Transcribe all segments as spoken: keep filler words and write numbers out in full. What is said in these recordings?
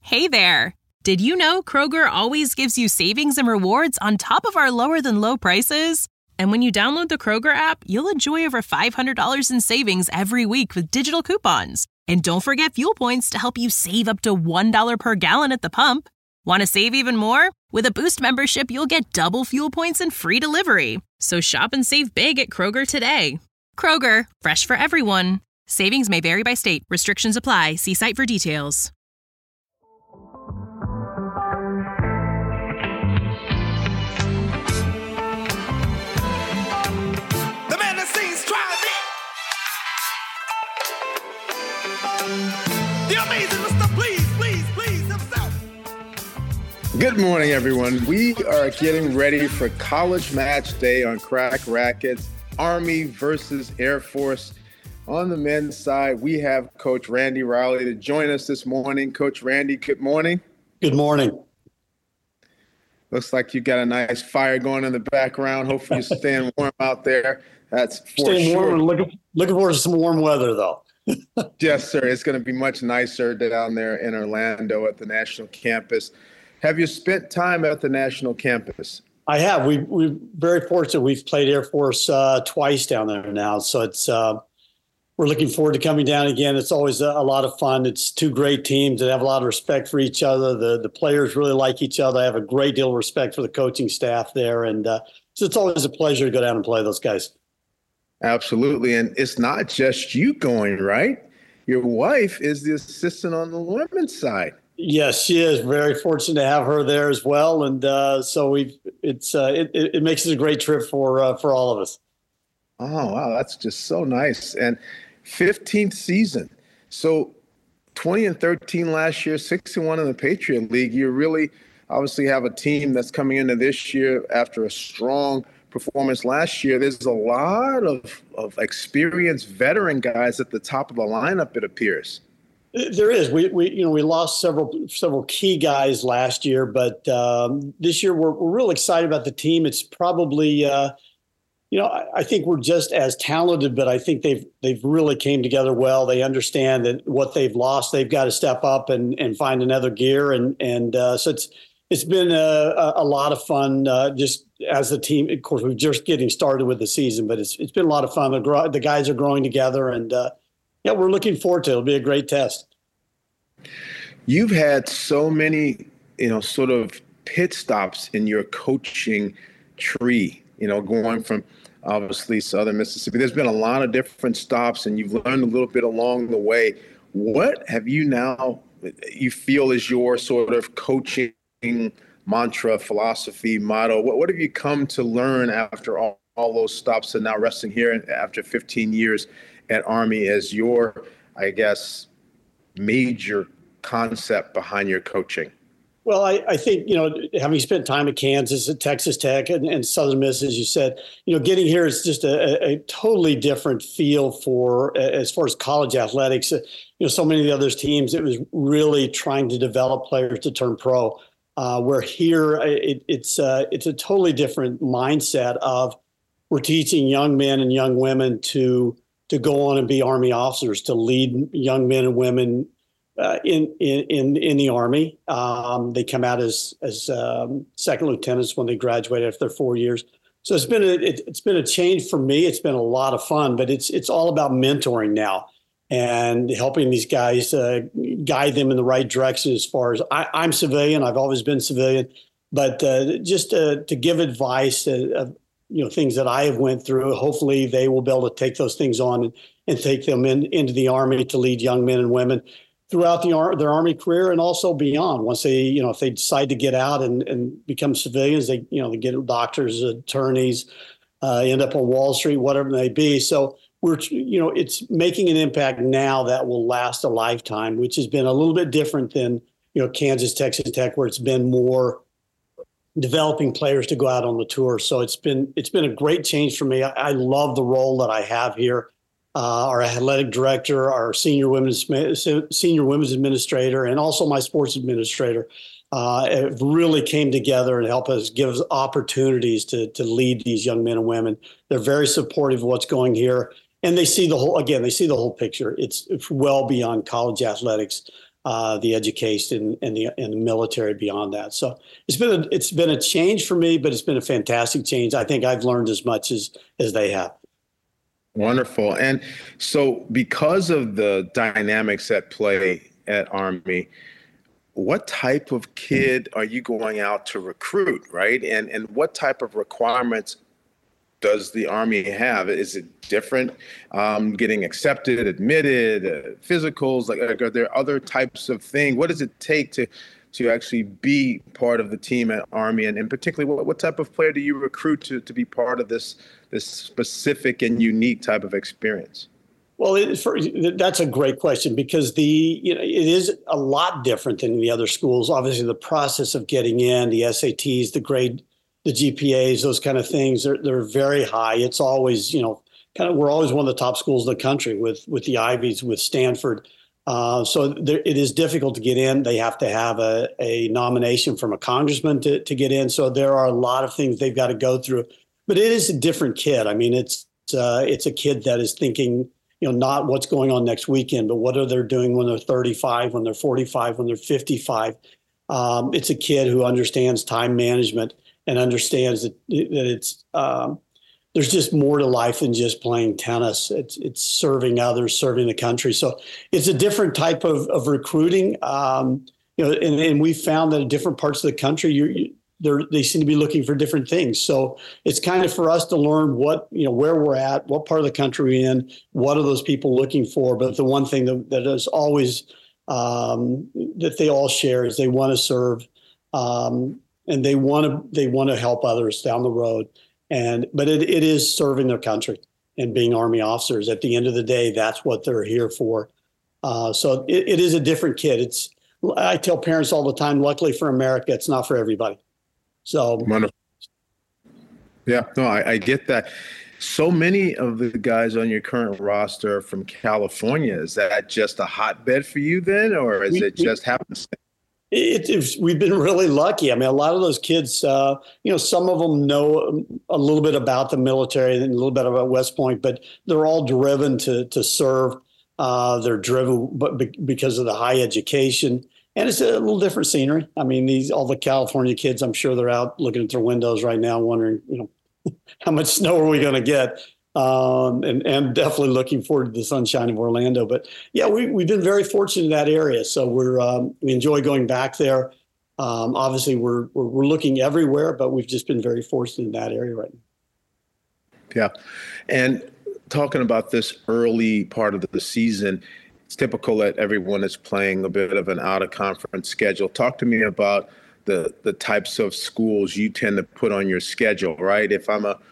Hey there! Did you know Kroger always gives you savings and rewards on top of our lower-than-low prices? And when you download the Kroger app, you'll enjoy over five hundred dollars in savings every week with digital coupons. And don't forget fuel points to help you save up to one dollar per gallon at the pump. Want to save even more? With a Boost membership, you'll get double fuel points and free delivery. So shop and save big at Kroger today. Kroger, fresh for everyone. Savings may vary by state. Restrictions apply. See site for details. Good morning, everyone. We are getting ready for college match day on Crack Rackets, Army versus Air Force. On the men's side, we have Coach Randy Riley to join us this morning. Coach Randy, good morning. Good morning. Looks like you got a nice fire going in the background. Hopefully you're staying warm out there. That's for staying sure. warm and looking, looking forward to some warm weather, though. Yes, sir. It's going to be much nicer down there in Orlando at the national campus. Have you spent time at the national campus? I have. We, we're very fortunate. We've played Air Force uh, twice down there now. So it's uh, we're looking forward to coming down again. It's always a, a lot of fun. It's two great teams that have a lot of respect for each other. The the players really like each other. I have a great deal of respect for the coaching staff there. And uh, so it's always a pleasure to go down and play those guys. Absolutely. And it's not just you going, right? Your wife is the assistant on the women's side. Yes, she is. Very fortunate to have her there as well, and uh, so we it's uh, it, it makes it a great trip for uh, for all of us. Oh wow, that's just so nice. And fifteenth season, so twenty and thirteen last year, six and one in the Patriot League. You really obviously have a team that's coming into this year after a strong performance last year. There's a lot of of experienced veteran guys at the top of the lineup, it appears. There is. We, we, you know, we lost several several key guys last year, but um, this year we're we're real excited about the team. It's probably, uh, you know, I, I think we're just as talented, but I think they've they've really came together well. They understand that what they've lost, they've got to step up and, and find another gear, and and uh, so it's it's been a, a lot of fun. Uh, just as a team, of course, we're just getting started with the season, but it's it's been a lot of fun. The, the guys are growing together, and uh, yeah, we're looking forward to it. It'll be a great test. You've had so many, you know, sort of pit stops in your coaching tree, you know, going from obviously Southern Mississippi. There's been a lot of different stops, and you've learned a little bit along the way. What have you now, you feel is your sort of coaching mantra, philosophy, motto? What, what have you come to learn after all, all those stops and now resting here after fifteen years at Army as your, I guess, major concept behind your coaching? Well, I, I think, you know, having spent time at Kansas, at Texas Tech, and, and Southern Miss, as you said, you know, getting here is just a, a totally different feel for, as far as college athletics. You know, so many of the other teams, it was really trying to develop players to turn pro. Uh, where here, it, it's uh, it's a totally different mindset of we're teaching young men and young women to to go on and be Army officers, to lead young men and women uh, in, in in the Army. Um, they come out as as um, second lieutenants when they graduate after their four years. So it's been a it, it's been a change for me. It's been a lot of fun, but it's it's all about mentoring now and helping these guys uh, guide them in the right direction. As far as I, I'm civilian, I've always been civilian, but uh, just uh, to give advice. Uh, you know, things that I have went through. Hopefully they will be able to take those things on and, and take them in, into the Army to lead young men and women throughout the their Army career and also beyond. Once they, you know, if they decide to get out and, and become civilians, they, you know, they get doctors, attorneys, uh, end up on Wall Street, whatever it may be. So we're, you know, it's making an impact now that will last a lifetime, which has been a little bit different than, you know, Kansas, Texas Tech, where it's been more developing players to go out on the tour. So it's been it's been a great change for me. I, I love the role that I have here. Uh, our athletic director, our senior women's senior women's administrator, and also my sports administrator uh, really came together and helped us give us opportunities to to lead these young men and women. They're very supportive of what's going here, and they see the whole. Again, they see the whole picture. It's it's well beyond college athletics. uh, the education and the and the military beyond that. So it's been a, it's been a change for me, but it's been a fantastic change. I think I've learned as much as as they have. Wonderful. And so because of the dynamics at play at Army, what type of kid are you going out to recruit, right? And and what type of requirements does the Army have? Is it different, um, getting accepted, admitted, uh, physicals? Like, are there other types of things? What does it take to to actually be part of the team at Army? And, and particularly, what, what type of player do you recruit to to be part of this this specific and unique type of experience? Well, it, for, that's a great question, because the you know it is a lot different than the other schools. Obviously, the process of getting in, the S A Ts, the grade, the G P As, those kind of things, they're they're very high. It's always you know kind of we're always one of the top schools in the country with with the Ivies, with Stanford. Uh, so there, it is difficult to get in. They have to have a, a nomination from a congressman to to get in. So there are a lot of things they've got to go through. But it is a different kid. I mean, it's uh, it's a kid that is thinking, you know, not what's going on next weekend, but what are they doing when they're thirty-five, when they're forty-five, when they're fifty-five. Um, it's a kid who understands time management and understands that, that it's um, there's just more to life than just playing tennis. It's it's serving others, serving the country. So it's a different type of, of recruiting. Um, you know, and, and we found that in different parts of the country, you, you They're, they seem to be looking for different things. So it's kind of for us to learn what, you know, where we're at, what part of the country we're in, what are those people looking for. But the one thing that, that is always um, that they all share is they want to serve um, and they want to they want to help others down the road. And but it, it is serving their country and being Army officers. At the end of the day, that's what they're here for. Uh, so it, it is a different kid. It's I tell parents all the time, luckily for America, it's not for everybody. So wonderful. Yeah, no, I, I get that. So many of the guys on your current roster are from California. Is that just a hotbed for you then, or is we, it just happenstance? It, it, we've been really lucky. I mean, a lot of those kids, uh, you know, some of them know a little bit about the military and a little bit about West Point, but they're all driven to to serve. Uh, they're driven but because of the high education. And it's a little different scenery. I mean, these all the California kids, I'm sure they're out looking at their windows right now wondering, you know, how much snow are we going to get? Um, and, and definitely looking forward to the sunshine of Orlando. But, yeah, we, we've been very fortunate in that area. So we're um, we enjoy going back there. Um, obviously, we're, we're we're looking everywhere, but we've just been very fortunate in that area right now. Yeah. And talking about this early part of the season, it's typical that everyone is playing a bit of an out-of-conference schedule. Talk to me about the the types of schools you tend to put on your schedule, right? If I'm a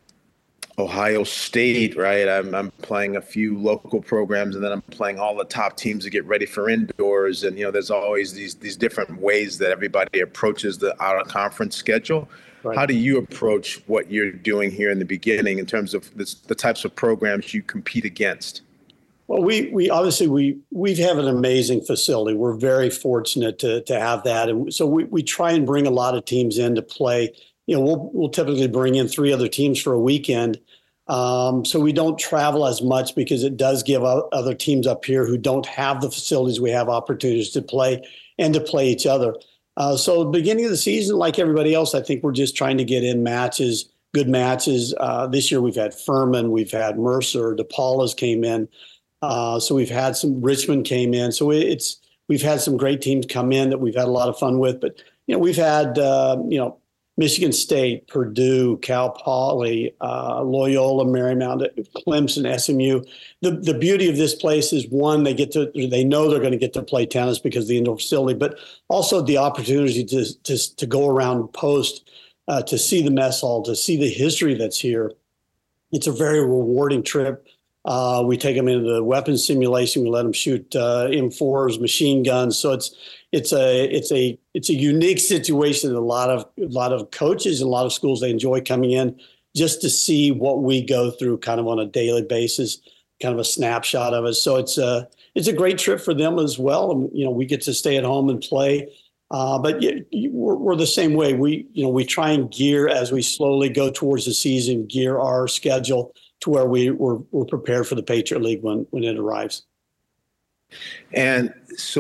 Ohio State, right, I'm, I'm playing a few local programs, and then I'm playing all the top teams to get ready for indoors. And, you know, there's always these these different ways that everybody approaches the out-of-conference schedule. Right. How do you approach what you're doing here in the beginning in terms of this, the types of programs you compete against? Well, we we obviously we we have an amazing facility. We're very fortunate to to have that, and so we, we try and bring a lot of teams in to play. You know, we'll we'll typically bring in three other teams for a weekend, um, so we don't travel as much because it does give other teams up here who don't have the facilities we have opportunities to play and to play each other. Uh, so beginning of the season, like everybody else, I think we're just trying to get in matches, good matches. Uh, this year we've had Furman, we've had Mercer, DePaula's came in. Uh, so we've had some Richmond came in. So it's we've had some great teams come in that we've had a lot of fun with. But you know we've had uh, you know Michigan State, Purdue, Cal Poly, uh, Loyola, Marymount, Clemson, S M U. The the beauty of this place is one, they get to they know they're going to get to play tennis because of the indoor facility, but also the opportunity to to to go around post uh, to see the mess hall, to see the history that's here. It's a very rewarding trip. Uh, we take them into the weapons simulation. We let them shoot uh, M fours, machine guns. So it's it's a it's a it's a unique situation. A lot of a lot of coaches and a lot of schools, they enjoy coming in just to see what we go through, kind of on a daily basis, kind of a snapshot of it. So it's a it's a great trip for them as well. And you know, we get to stay at home and play. Uh, but you, you, we're, we're the same way. We you know we try and gear as we slowly go towards the season, gear our schedule to where we, we're, we're prepared for the Patriot League when, when it arrives. And so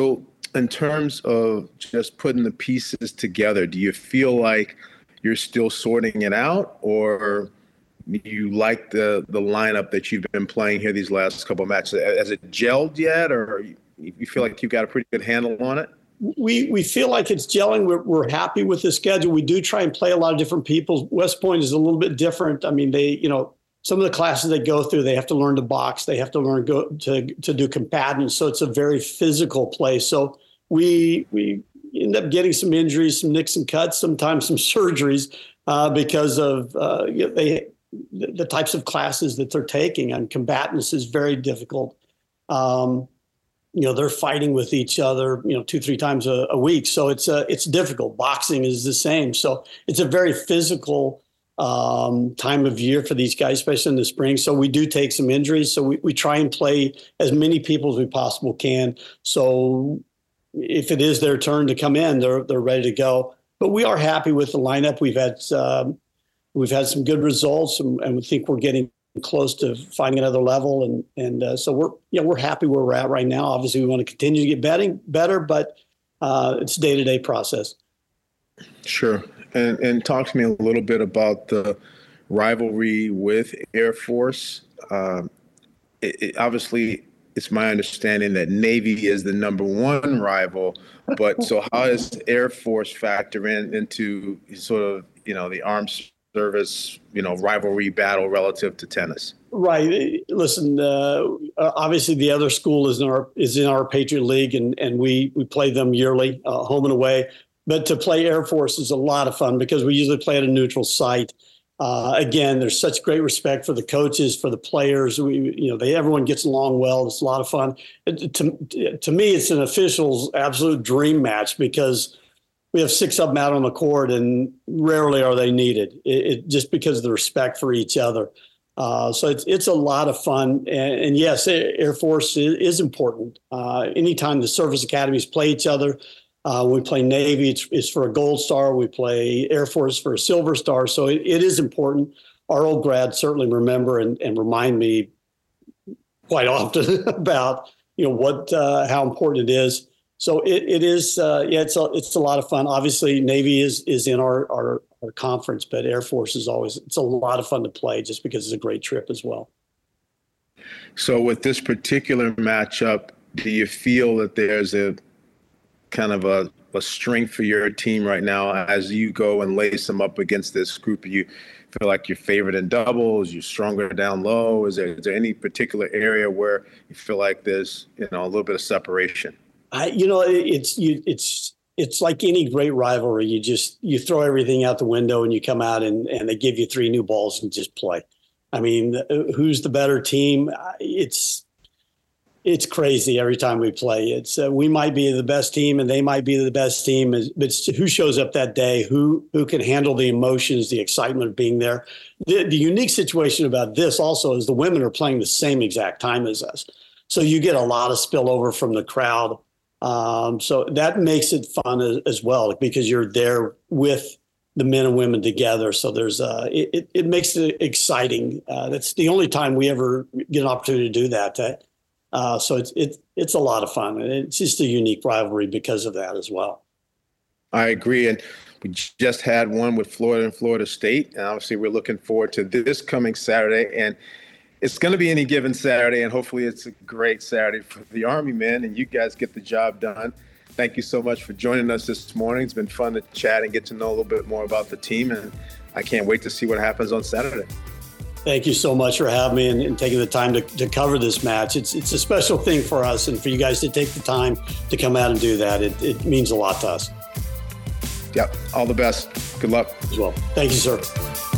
in terms of just putting the pieces together, do you feel like you're still sorting it out, or you like the the lineup that you've been playing here these last couple of matches? Has it gelled yet, or you feel like you've got a pretty good handle on it? We we feel like it's gelling. We're, we're happy with the schedule. We do try and play a lot of different people. West Point is a little bit different. I mean, they, you know, some of the classes they go through, they have to learn to box. They have to learn go to to do combatants. So it's a very physical place. So we we end up getting some injuries, some nicks and cuts, sometimes some surgeries uh, because of uh, they the types of classes that they're taking. And combatants is very difficult. Um, you know, they're fighting with each other, you know, two, three times a, a week. So it's uh, it's difficult. Boxing is the same. So it's a very physical um, time of year for these guys, especially in the spring. So we do take some injuries. So we, we try and play as many people as we possibly can. So if it is their turn to come in, they're they're ready to go. But we are happy with the lineup. We've had um, we've had some good results, and, and we think we're getting close to finding another level, and and uh, so we're you know we're happy where we're at right now. Obviously, we want to continue to get betting better, but uh, it's a day-to-day process. Sure, and and talk to me a little bit about the rivalry with Air Force. Uh, it, it, obviously, it's my understanding that Navy is the number one rival, but so how does Air Force factor in into sort of you know the arms service, you know, rivalry battle relative to tennis? Right. Listen, uh, obviously the other school is in our is in our Patriot League, and and we we play them yearly, uh, home and away. But to play Air Force is a lot of fun because we usually play at a neutral site. Uh, again, there's such great respect for the coaches, for the players. We, you know, they everyone gets along well. It's a lot of fun. It, to to me, it's an official's absolute dream match because we have six of them out on the court, and rarely are they needed. It, it just because of the respect for each other. Uh, so it's it's a lot of fun, and, and yes, Air Force is, is important. Uh, anytime the service academies play each other, uh, we play Navy, it's, it's for a gold star. We play Air Force for a silver star. So it, it is important. Our old grads certainly remember and, and remind me quite often about you know what uh, how important it is. So it, it is, uh, yeah, it's a, it's a lot of fun. Obviously, Navy is is in our, our, our conference, but Air Force is always, it's a lot of fun to play just because it's a great trip as well. So with this particular matchup, do you feel that there's a kind of a, a strength for your team right now as you go and lace them up against this group? You feel like you're favored in doubles, you're stronger down low? Is there, is there any particular area where you feel like there's, you know, a little bit of separation? I, you know, it's you, it's it's like any great rivalry. You just you throw everything out the window and you come out and, and they give you three new balls and just play. I mean, who's the better team? It's it's crazy every time we play. It's uh, we might be the best team and they might be the best team, but it's who shows up that day, who who can handle the emotions, the excitement of being there. The, the unique situation about this also is the women are playing the same exact time as us, so you get a lot of spillover from the crowd. Um, so that makes it fun as, as well because you're there with the men and women together. So there's uh, it, it makes it exciting. Uh, that's the only time we ever get an opportunity to do that. Uh, so it's it, it's a lot of fun, and it's just a unique rivalry because of that as well. I agree, and we just had one with Florida and Florida State, and obviously we're looking forward to this coming Saturday. And it's going to be any given Saturday, and hopefully it's a great Saturday for the Army men, and you guys get the job done. Thank you so much for joining us this morning. It's been fun to chat and get to know a little bit more about the team, and I can't wait to see what happens on Saturday. Thank you so much for having me and, and taking the time to, to cover this match. It's it's a special thing for us, and for you guys to take the time to come out and do that, it, it means a lot to us. Yep. All the best. Good luck. As well. Thank you, sir.